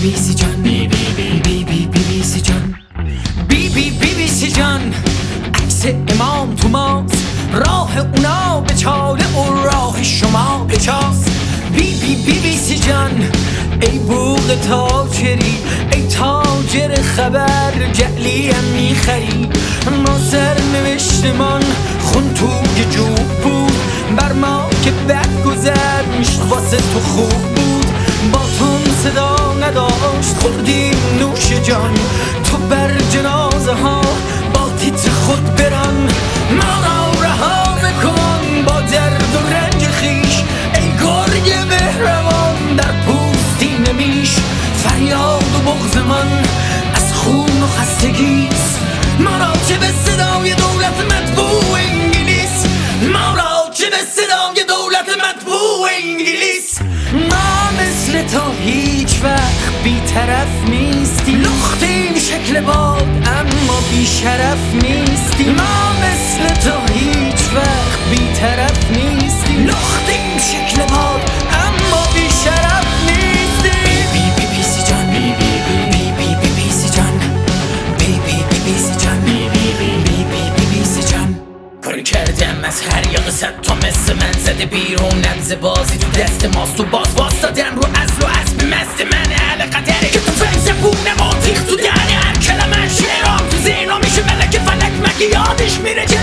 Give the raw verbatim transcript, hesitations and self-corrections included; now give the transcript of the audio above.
بی سی جان، بی بی بی بی بی بی بی سی جان، بی بی بی بی سی جان. عکس امام تو ماست، راه اونا به چاله و راه شما به چاست. بی بی بی بی سی جان، ای بوق تاجری، ای تاجر خبر جعلیم میخری. ما سر نوشتمان خون توی جوب بود، بر ما که بد گذشت واسه تو خوب بود. با تون صدا نداشت خوردیم نوش جان، تو بر جنازه ها با تیتر خود بران. ما را رها بکن با درد و رنج خیش، ای گرگ مهربان در پوستین میش. فریاد و بغض من از خون و خستگیست، ما را چه به صدای دولت مطبوع انگلیس، ما را چه به صدای دولت مطبوع انگلیس. ما مثل تو هیچ وقت بی طرف نیستیم، لختیم شکل باد اما بی شرف نیستیم. ما مثل تو هیچ وقت بی طرف نیستیم، لختیم شکل باد اما بی شرف نیستیم. بی بی بی سی جان، بی بی بی بی بی بی سی جان، بی بی بی بی سی جان، بی بی بی بی بی بی سی جان. کاری کردم از هر یا قصد تا مثل من زده بیرون، نبز بازی تو دست ماست، تو باز واسدادم رو اصل و اسب مست من. اهل قدره که تو فیض بونه ما تیخ تو دهنه هر کلمه شعرام تو ذهنا میشه ملک فلک، مگه یادش میره